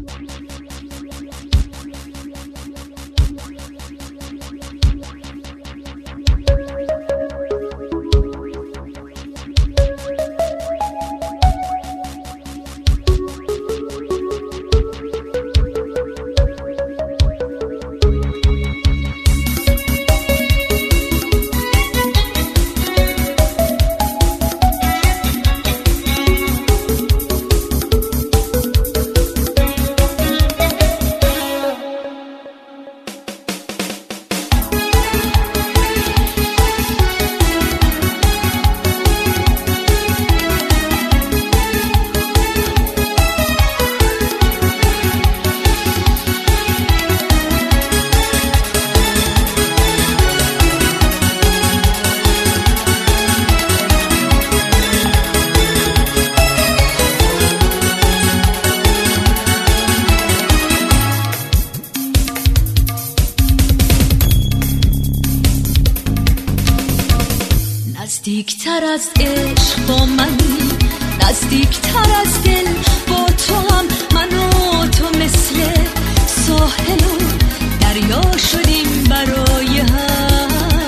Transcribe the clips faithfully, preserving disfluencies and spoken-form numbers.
نزدیکتر از عشق با منی، نزدیکتر از دل با تو هم. من و تو مثل ساحل و دریا شدیم برای هم.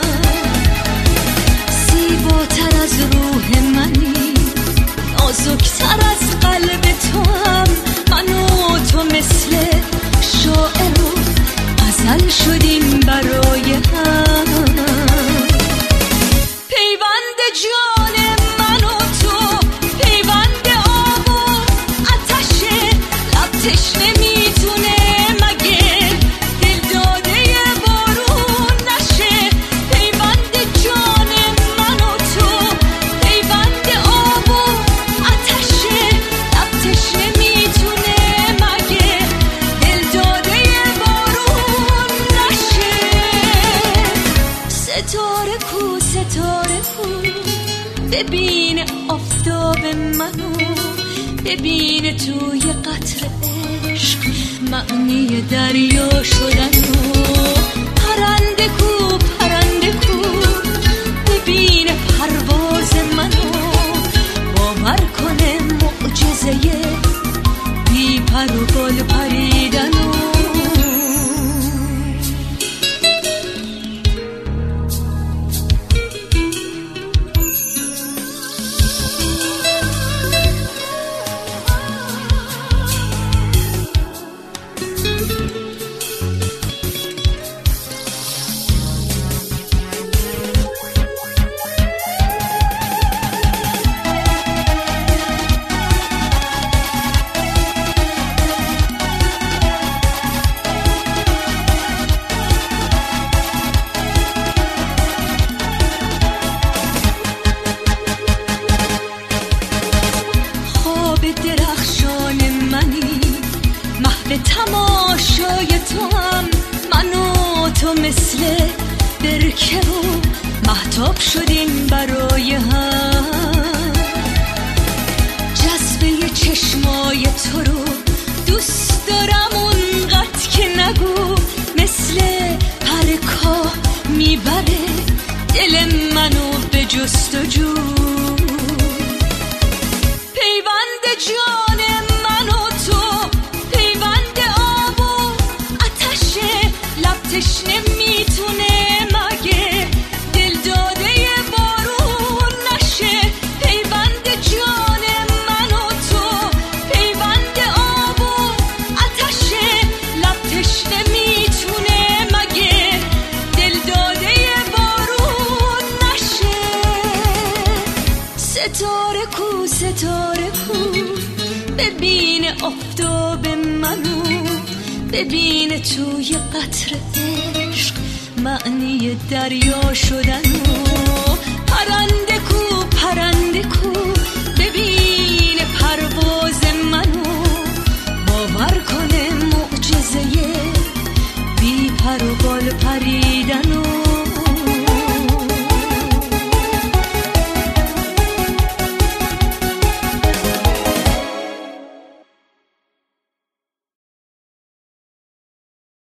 زیباتر از روح منی، نازکتر از قلب تو هم. من و تو مثل شاعر و غزل شدیم برای هم. جان من و تو پیوند آب و آتشه، لب تشنه میتونه مگه دل داده بارون نشه. پیوند جان من و تو پیوند آب و آتشه، لب تشنه میتونه مگه دل داده بارون نشه. ستاره کو ستاره کو ببین آفتاب منو، ببین توی قطر عشق معنی دریا شدنو. پرنده کو پرنده کو ببین پرواز منو، باور کنه معجزه بی پر و بال پریدنو. درخشان منی، محو تماشای تو هم. من و تو مثل برکه و مهتاب شدیم برای هم. جذبه چشمای تو رو دوست دارم اونقدر که نگو. مثل پرکا میبره دل منو به جستجو. جان من و تو پیوند آب و آتشه، لب تشنه میتونه مگه دل داده بارون نشه. پیوند جان من و تو پیوند آب و آتشه، لب تشنه میتونه مگه دل داده بارون نشه. ستاره کو ستاره کو ببین آفتاب منو، ببین توی قطر عشق معنی دریا شدنو.